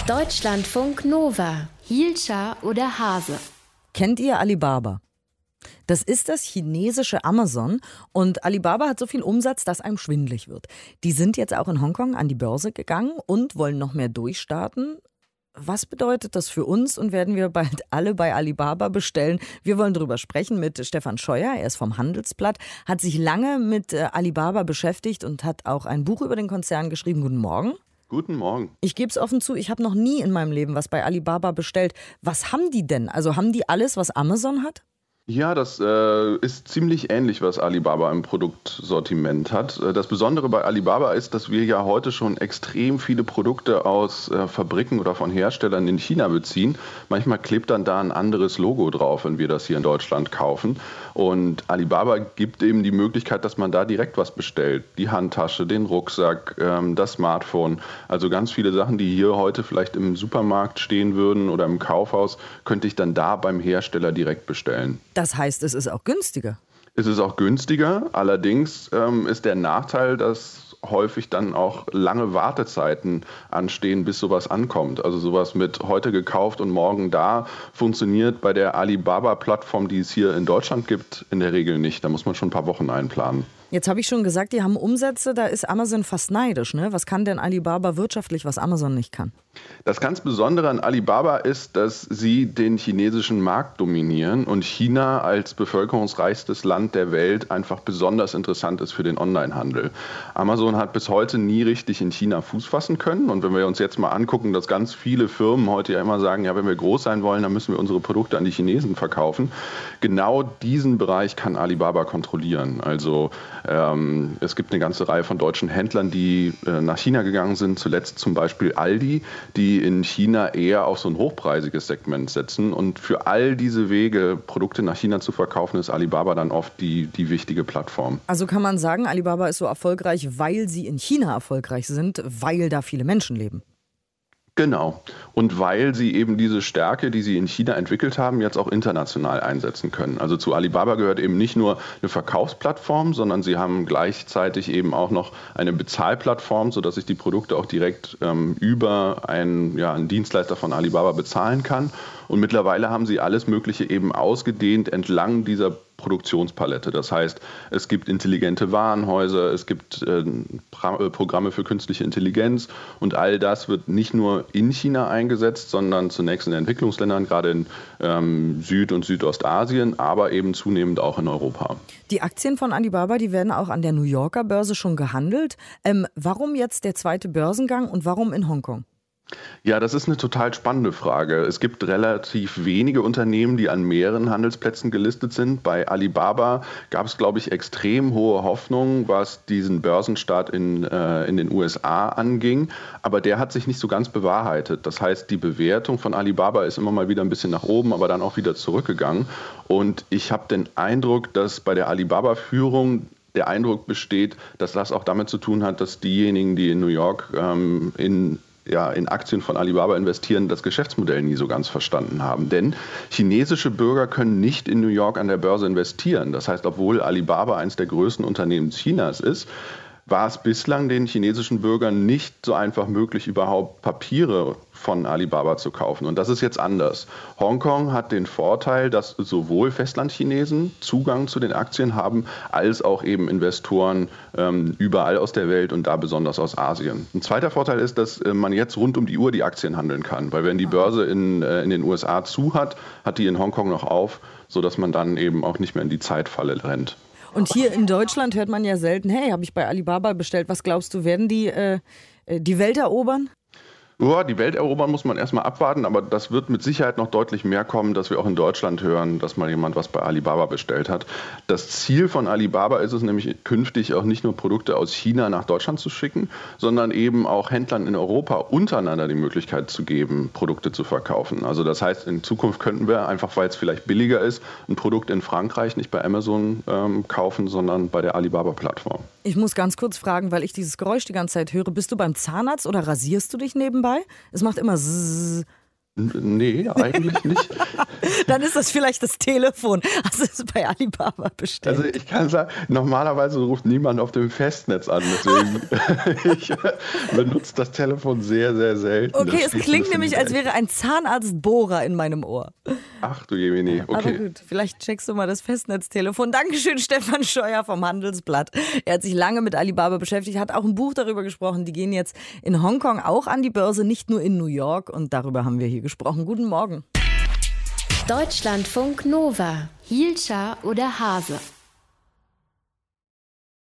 Deutschlandfunk Nova. Hielscher oder Hase? Kennt ihr Alibaba? Das ist das chinesische Amazon und Alibaba hat so viel Umsatz, dass einem schwindelig wird. Die sind jetzt auch in Hongkong an die Börse gegangen und wollen noch mehr durchstarten. Was bedeutet das für uns und werden wir bald alle bei Alibaba bestellen? Wir wollen darüber sprechen mit Stefan Scheuer, er ist vom Handelsblatt, hat sich lange mit Alibaba beschäftigt und hat auch ein Buch über den Konzern geschrieben. Guten Morgen. Guten Morgen. Ich gebe es offen zu, ich habe noch nie in meinem Leben was bei Alibaba bestellt. Was haben die denn? Also haben die alles, was Amazon hat? Ja, das ist ziemlich ähnlich, was Alibaba im Produktsortiment hat. Das Besondere bei Alibaba ist, dass wir ja heute schon extrem viele Produkte aus Fabriken oder von Herstellern in China beziehen. Manchmal klebt dann da ein anderes Logo drauf, wenn wir das hier in Deutschland kaufen. Und Alibaba gibt eben die Möglichkeit, dass man da direkt was bestellt. Die Handtasche, den Rucksack, das Smartphone. Also ganz viele Sachen, die hier heute vielleicht im Supermarkt stehen würden oder im Kaufhaus, könnte ich dann da beim Hersteller direkt bestellen. Das heißt, es ist auch günstiger. Es ist auch günstiger, allerdings ist der Nachteil, dass häufig dann auch lange Wartezeiten anstehen, bis sowas ankommt. Also sowas mit heute gekauft und morgen da funktioniert bei der Alibaba-Plattform, die es hier in Deutschland gibt, in der Regel nicht. Da muss man schon ein paar Wochen einplanen. Jetzt habe ich schon gesagt, die haben Umsätze, da ist Amazon fast neidisch, ne? Was kann denn Alibaba wirtschaftlich, was Amazon nicht kann? Das ganz Besondere an Alibaba ist, dass sie den chinesischen Markt dominieren und China als bevölkerungsreichstes Land der Welt einfach besonders interessant ist für den Onlinehandel. Amazon hat bis heute nie richtig in China Fuß fassen können und wenn wir uns jetzt mal angucken, dass ganz viele Firmen heute ja immer sagen, ja, wenn wir groß sein wollen, dann müssen wir unsere Produkte an die Chinesen verkaufen. Genau diesen Bereich kann Alibaba kontrollieren. Also es gibt eine ganze Reihe von deutschen Händlern, die nach China gegangen sind, zuletzt zum Beispiel Aldi, die in China eher auf so ein hochpreisiges Segment setzen. Und für all diese Wege, Produkte nach China zu verkaufen, ist Alibaba dann oft die wichtige Plattform. Also kann man sagen, Alibaba ist so erfolgreich, weil sie in China erfolgreich sind, weil da viele Menschen leben. Genau. Und weil sie eben diese Stärke, die sie in China entwickelt haben, jetzt auch international einsetzen können. Also zu Alibaba gehört eben nicht nur eine Verkaufsplattform, sondern sie haben gleichzeitig eben auch noch eine Bezahlplattform, sodass ich die Produkte auch direkt über einen Dienstleister von Alibaba bezahlen kann. Und mittlerweile haben sie alles Mögliche eben ausgedehnt entlang dieser Produktionspalette. Das heißt, es gibt intelligente Warenhäuser, es gibt Programme für künstliche Intelligenz und all das wird nicht nur in China eingesetzt, sondern zunächst in Entwicklungsländern, gerade in Süd- und Südostasien, aber eben zunehmend auch in Europa. Die Aktien von Alibaba, die werden auch an der New Yorker Börse schon gehandelt. Warum jetzt der zweite Börsengang und warum in Hongkong? Ja, das ist eine total spannende Frage. Es gibt relativ wenige Unternehmen, die an mehreren Handelsplätzen gelistet sind. Bei Alibaba gab es, glaube ich, extrem hohe Hoffnungen, was diesen Börsenstart in den USA anging. Aber der hat sich nicht so ganz bewahrheitet. Das heißt, die Bewertung von Alibaba ist immer mal wieder ein bisschen nach oben, aber dann auch wieder zurückgegangen. Und ich habe den Eindruck, dass bei der Alibaba-Führung der Eindruck besteht, dass das auch damit zu tun hat, dass diejenigen, die in New York in Aktien von Alibaba investieren, das Geschäftsmodell nie so ganz verstanden haben. Denn chinesische Bürger können nicht in New York an der Börse investieren. Das heißt, obwohl Alibaba eines der größten Unternehmen Chinas ist, war es bislang den chinesischen Bürgern nicht so einfach möglich, überhaupt Papiere von Alibaba zu kaufen. Und das ist jetzt anders. Hongkong hat den Vorteil, dass sowohl Festlandchinesen Zugang zu den Aktien haben, als auch eben Investoren überall aus der Welt und da besonders aus Asien. Ein zweiter Vorteil ist, dass man jetzt rund um die Uhr die Aktien handeln kann. Weil wenn die Börse in den USA zu hat, hat die in Hongkong noch auf, sodass man dann eben auch nicht mehr in die Zeitfalle rennt. Und hier in Deutschland hört man ja selten, hey, habe ich bei Alibaba bestellt. Was glaubst du, werden die Welt erobern? Ja, die Welt erobern muss man erstmal abwarten, aber das wird mit Sicherheit noch deutlich mehr kommen, dass wir auch in Deutschland hören, dass mal jemand was bei Alibaba bestellt hat. Das Ziel von Alibaba ist es nämlich künftig auch nicht nur Produkte aus China nach Deutschland zu schicken, sondern eben auch Händlern in Europa untereinander die Möglichkeit zu geben, Produkte zu verkaufen. Also das heißt, in Zukunft könnten wir einfach, weil es vielleicht billiger ist, ein Produkt in Frankreich nicht bei Amazon kaufen, sondern bei der Alibaba-Plattform. Ich muss ganz kurz fragen, weil ich dieses Geräusch die ganze Zeit höre. Bist du beim Zahnarzt oder rasierst du dich nebenbei? Es macht immer Zzzz. Nee, eigentlich nicht. Dann ist das vielleicht das Telefon. Hast du es bei Alibaba bestellt? Also ich kann sagen, normalerweise ruft niemand auf dem Festnetz an, deswegen ich benutze das Telefon sehr, sehr selten. Okay, es klingt nämlich, als wäre ein Zahnarztbohrer in meinem Ohr. Ach du Jemini, okay. Aber gut, vielleicht checkst du mal das Festnetztelefon. Dankeschön, Stefan Scheuer vom Handelsblatt. Er hat sich lange mit Alibaba beschäftigt, hat auch ein Buch darüber gesprochen. Die gehen jetzt in Hongkong auch an die Börse, nicht nur in New York. Und darüber haben wir hier gesprochen. Guten Morgen. Deutschlandfunk Nova. Hielscher oder Hase?